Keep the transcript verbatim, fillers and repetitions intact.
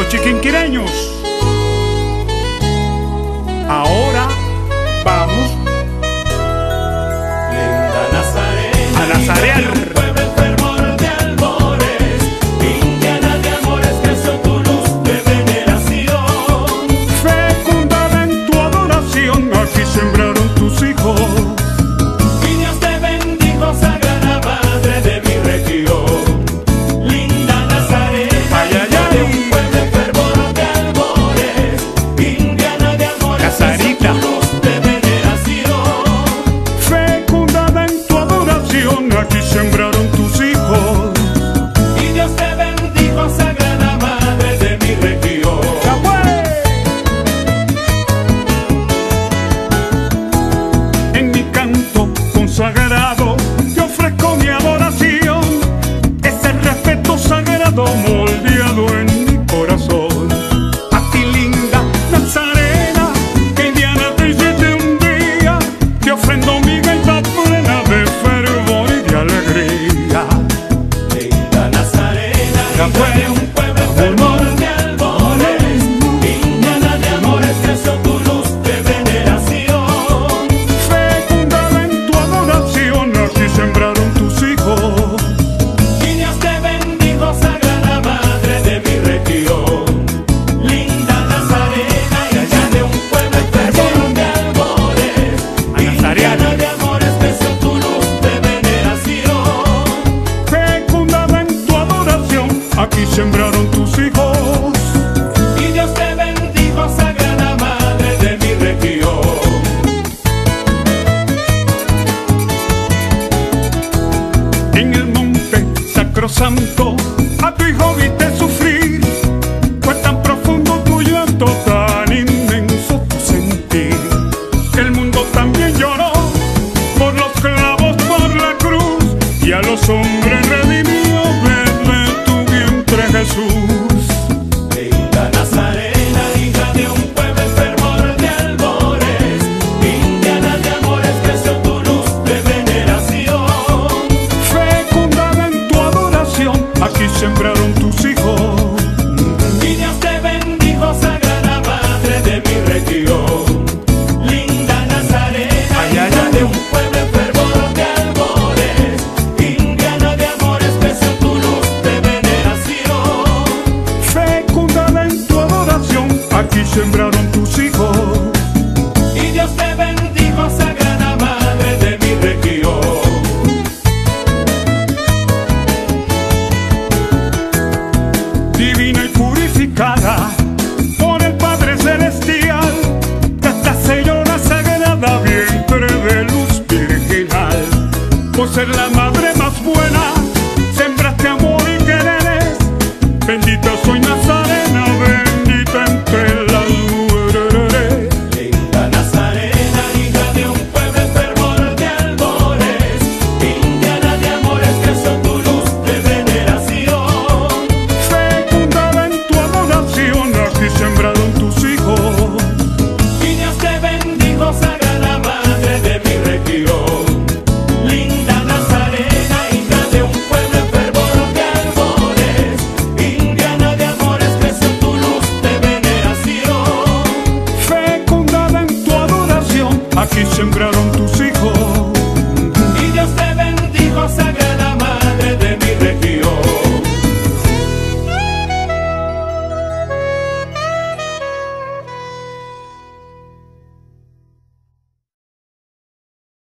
chiquinquireños. Ahora vamos Linda Nazarena, a nazarear. un pueblo enfermo de albores, indiana de amores, creció tu luz de veneración. Fecundada en tu adoración, aquí sembraron tus hijos. Y Dios te bendijo, sagrada madre de mi región. Linda Nazarena, Ay, ay, hija ay. de un pueblo enfermo de albores, indiana de amores, Casarita. creció tu luz de veneración. Fecundada en tu adoración, aquí sembraron tus hijos. Y Dios te bendijo, sagrada madre de mi región. En mi canto consagrado te ofrezco mi adoración, ese respeto sagrado moldeado en mi corazón. A ti, linda Nazarena, que indiana te hiciste un día, te ofrendo mi vida plena de fervor y de alegría. Linda Nazarena, Ya hija fue. de un pueblo enfermo de albores, indiana de amores, creció tu luz de veneración. Fecundada en tu adoración, aquí sembraron tus hijos. Y Dios te bendijo, sagrada madre de mi región. Linda Nazarena, hija de un pueblo enfermo de albores, A nazarear. indiana de amores, creció tu luz de veneración. Fecundada en tu adoración, aquí sembraron tus hijos. Y Dios te bendijo, sagrada madre de mi región. En el monte sacrosanto a tu hijo viste sufrir, fue tan profundo tu llanto, tan inmenso tu sentir, que el mundo también lloró por los clavos, por la cruz, y a los hombres redimió desde tu vientre Jesús. Linda Nazarena, hija de un pueblo enfermo de albores, indiana de amores, creció tu luz de veneración. Fecundada en tu adoración, aquí sembraron